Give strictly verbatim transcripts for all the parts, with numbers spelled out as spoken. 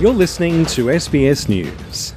You're listening to S B S News.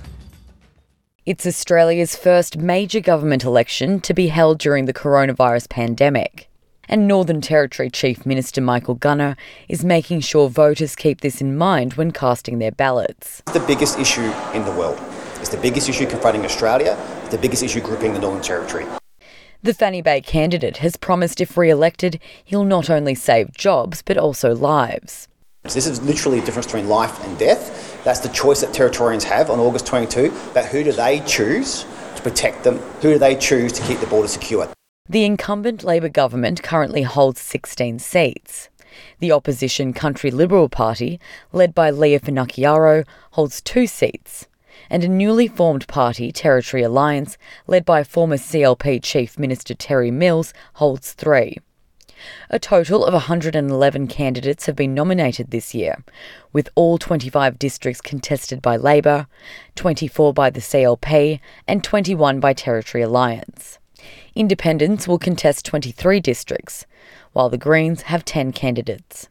It's Australia's first major government election to be held during the coronavirus pandemic. And Northern Territory Chief Minister Michael Gunner is making sure voters keep this in mind when casting their ballots. It's the biggest issue in the world. It's the biggest issue confronting Australia. It's the biggest issue gripping the Northern Territory. The Fanny Bay candidate has promised if re-elected, he'll not only save jobs but also lives. This is literally a difference between life and death. That's the choice that Territorians have on August twenty-second, about who do they choose to protect them, who do they choose to keep the border secure. The incumbent Labor government currently holds sixteen seats. The opposition Country Liberal Party, led by Leah Finocchiaro, holds two seats. And a newly formed party, Territory Alliance, led by former C L P Chief Minister Terry Mills, holds three. A total of one hundred eleven candidates have been nominated this year, with all twenty-five districts contested by Labor, twenty-four by the C L P and twenty-one by Territory Alliance. Independents will contest twenty-three districts, while the Greens have ten candidates.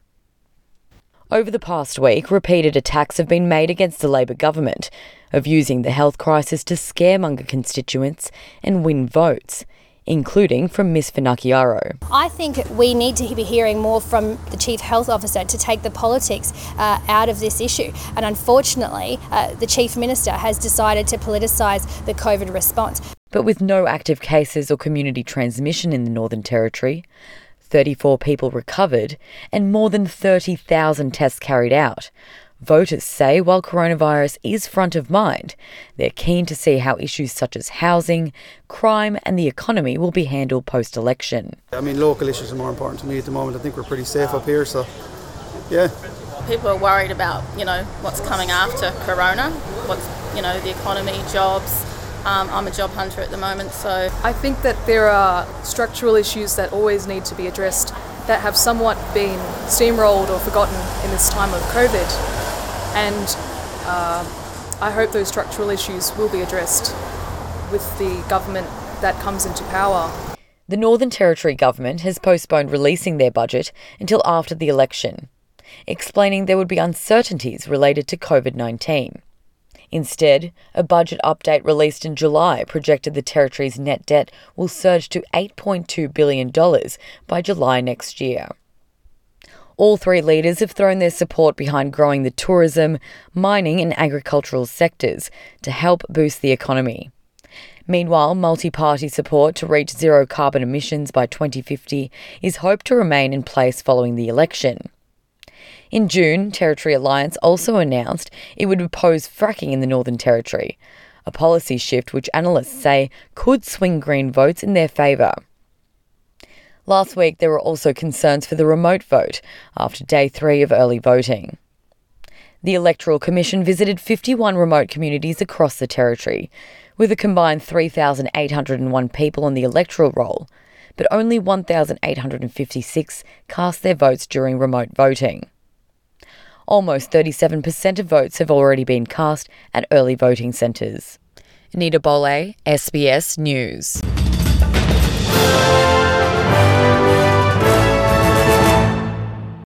Over the past week, repeated attacks have been made against the Labor government of using the health crisis to scaremonger constituents and win votes, including from Miss Finocchiaro. I think we need to be hearing more from the Chief Health Officer to take the politics uh, out of this issue. And unfortunately, uh, the Chief Minister has decided to politicise the COVID response. But with no active cases or community transmission in the Northern Territory, thirty-four people recovered and more than thirty thousand tests carried out, voters say while coronavirus is front of mind, they're keen to see how issues such as housing, crime and the economy will be handled post-election. I mean, local issues are more important to me at the moment. I think we're pretty safe up here, so yeah. People are worried about, you know, what's coming after corona, what's, you know, the economy, jobs. Um, I'm a job hunter at the moment, so... I think that there are structural issues that always need to be addressed that have somewhat been steamrolled or forgotten in this time of COVID. And uh, I hope those structural issues will be addressed with the government that comes into power. The Northern Territory government has postponed releasing their budget until after the election, explaining there would be uncertainties related to COVID nineteen. Instead, a budget update released in July projected the Territory's net debt will surge to eight point two billion dollars by July next year. All three leaders have thrown their support behind growing the tourism, mining and agricultural sectors to help boost the economy. Meanwhile, multi-party support to reach zero carbon emissions by twenty fifty is hoped to remain in place following the election. In June, Territory Alliance also announced it would oppose fracking in the Northern Territory, a policy shift which analysts say could swing Green votes in their favour. Last week, there were also concerns for the remote vote after day three of early voting. The Electoral Commission visited fifty-one remote communities across the Territory, with a combined three thousand eight hundred one people on the electoral roll, but only one thousand eight hundred fifty-six cast their votes during remote voting. Almost thirty-seven percent of votes have already been cast at early voting centres. Anita Bolle, S B S News.